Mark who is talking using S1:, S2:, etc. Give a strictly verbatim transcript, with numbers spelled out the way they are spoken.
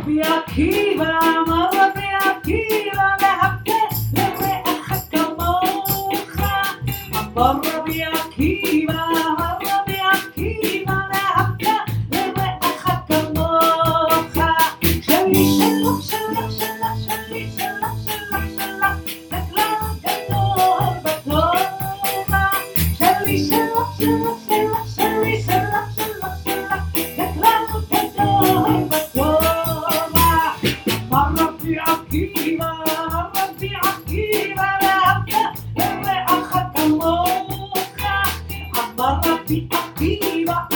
S1: רבי עקיבא, אמר רבי עקיבא, והבט לרעך כמוך. אמר רבי עקיבא, אמר רבי עקיבא, והבט לרעך כמוך. שלי שלך, שלך, שלך, שלי שלך, שלך, שלך, וכלל גדול בטובה. שלי שלך, שלך, שלך, שלי שלך, שלך, שלך, וכלל גדול בטובה. אמר רבי עקיבא, אמר רבי עקיבא, והבט לרעך כמוך. אמר רבי עקיבא,